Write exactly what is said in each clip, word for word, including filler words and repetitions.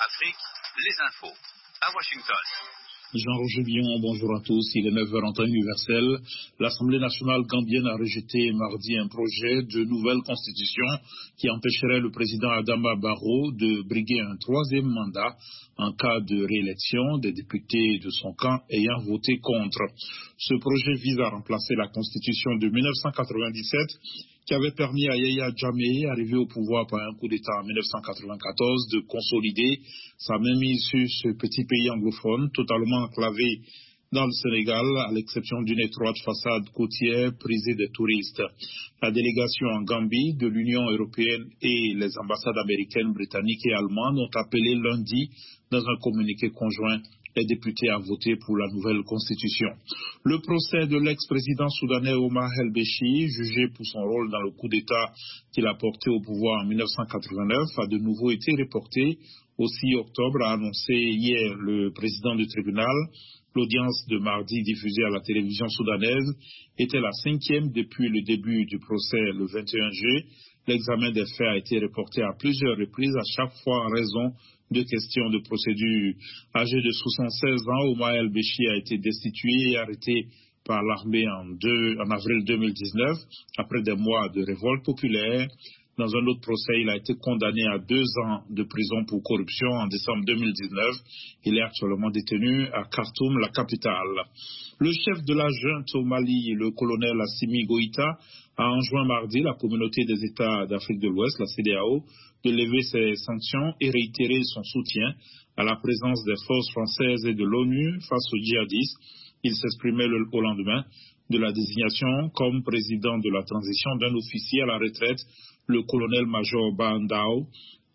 Afrique, les infos. À Washington. Jean-Roger Billon, bonjour à tous. Il est neuf heures en temps universel. L'Assemblée nationale gambienne a rejeté mardi un projet de nouvelle constitution qui empêcherait le président Adama Barrow de briguer un troisième mandat en cas de réélection des députés de son camp ayant voté contre. Ce projet vise à remplacer la constitution de mille neuf cent quatre-vingt-dix-sept qui avait permis à Yahya Jammeh, arrivé au pouvoir par un coup d'État en mille neuf cent quatre-vingt-quatorze, de consolider sa mainmise sur ce petit pays anglophone, totalement enclavé dans le Sénégal, à l'exception d'une étroite façade côtière prisée des touristes. La délégation en Gambie de l'Union européenne et les ambassades américaines, britanniques et allemandes ont appelé lundi, dans un communiqué conjoint, les députés à voter pour la nouvelle constitution. Le procès de l'ex-président soudanais Omar el-Béchir, jugé pour son rôle dans le coup d'État qu'il a porté au pouvoir en mille neuf cent quatre-vingt-neuf, a de nouveau été reporté au six octobre, a annoncé hier le président du tribunal. L'audience de mardi diffusée à la télévision soudanaise était la cinquième depuis le début du procès le vingt et un juillet. L'examen des faits a été reporté à plusieurs reprises, à chaque fois en raison de questions de procédure. Âgé de soixante-seize ans, Omar el-Béchir a été destitué et arrêté par l'armée en, en avril deux mille dix-neuf, après des mois de révolte populaire. Dans un autre procès, il a été condamné à deux ans de prison pour corruption en décembre deux mille dix-neuf. Il est actuellement détenu à Khartoum, la capitale. Le chef de la junte au Mali, le colonel Assimi Goïta, a enjoint mardi la communauté des États d'Afrique de l'Ouest, la C E D E A O, de lever ses sanctions et réitérer son soutien à la présence des forces françaises et de l'ONU face aux djihadistes. Il s'exprimait le, au lendemain de la désignation comme président de la transition d'un officier à la retraite, le colonel-major Bandao,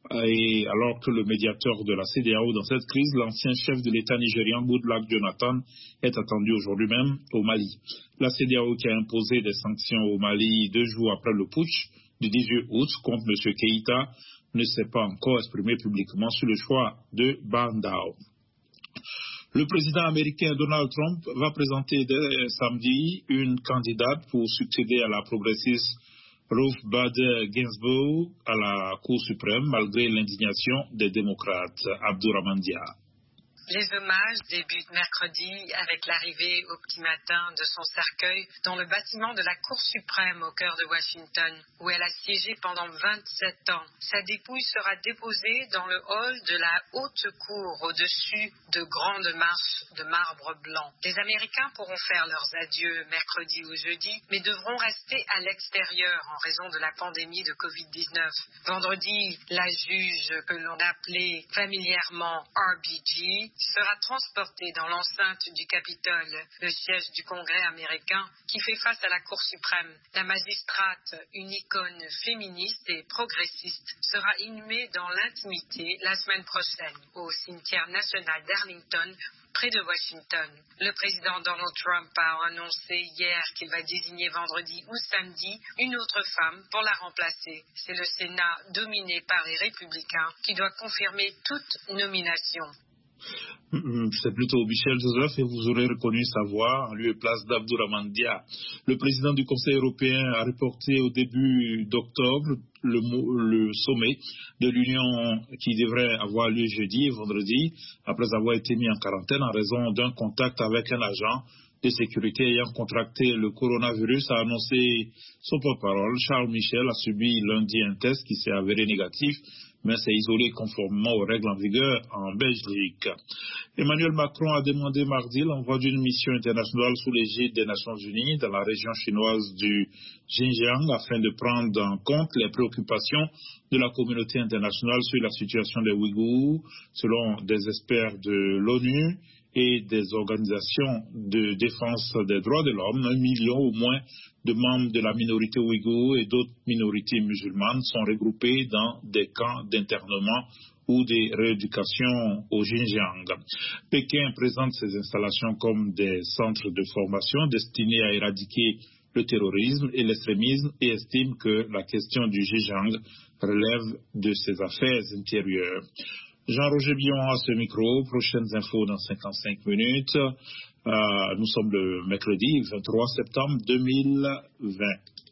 et alors que le médiateur de la C E D E A O dans cette crise, l'ancien chef de l'État nigérian Goodluck Jonathan, est attendu aujourd'hui même au Mali. La C E D E A O qui a imposé des sanctions au Mali deux jours après le putsch du dix-huit août contre M. Keïta ne s'est pas encore exprimé publiquement sur le choix de Bandao. Le président américain Donald Trump va présenter dès samedi une candidate pour succéder à la progressiste Ruth Bader Ginsburg à la Cour suprême, malgré l'indignation des démocrates. Abdourahmane Dia. Les hommages débutent mercredi avec l'arrivée au petit matin de son cercueil dans le bâtiment de la Cour suprême au cœur de Washington, où elle a siégé pendant vingt-sept ans. Sa dépouille sera déposée dans le hall de la haute cour, au-dessus de grandes marches de marbre blanc. Les Américains pourront faire leurs adieux mercredi ou jeudi, mais devront rester à l'extérieur en raison de la pandémie de covid dix-neuf. Vendredi, la juge que l'on appelait familièrement R B G sera transportée dans l'enceinte du Capitole, le siège du Congrès américain, qui fait face à la Cour suprême. La magistrate, une icône féministe et progressiste, sera inhumée dans l'intimité la semaine prochaine au cimetière national d'Arlington, près de Washington. Le président Donald Trump a annoncé hier qu'il va désigner vendredi ou samedi une autre femme pour la remplacer. C'est le Sénat, dominé par les républicains, qui doit confirmer toute nomination. C'est plutôt Michel Joseph et vous aurez reconnu sa voix en lieu et place d'Abdourahmane Dia. Le président du Conseil européen a reporté au début d'octobre le, le sommet de l'Union qui devrait avoir lieu jeudi et vendredi après avoir été mis en quarantaine en raison d'un contact avec un agent de sécurité ayant contracté le coronavirus, a annoncé son porte-parole. Charles Michel a subi lundi un test qui s'est avéré négatif, mais s'est isolé conformément aux règles en vigueur en Belgique. Emmanuel Macron a demandé mardi l'envoi d'une mission internationale sous l'égide des Nations Unies dans la région chinoise du Xinjiang afin de prendre en compte les préoccupations de la communauté internationale sur la situation des Ouïghours, selon des experts de l'ONU et des organisations de défense des droits de l'homme. Un million au moins de membres de la minorité ouïghour et d'autres minorités musulmanes sont regroupés dans des camps d'internement ou de rééducation au Xinjiang. Pékin présente ces installations comme des centres de formation destinés à éradiquer le terrorisme et l'extrémisme et estime que la question du Xinjiang relève de ses affaires intérieures. Jean-Roger Billon à ce micro, prochaines infos dans cinquante-cinq minutes. Euh, nous sommes le mercredi vingt-trois septembre deux mille vingt.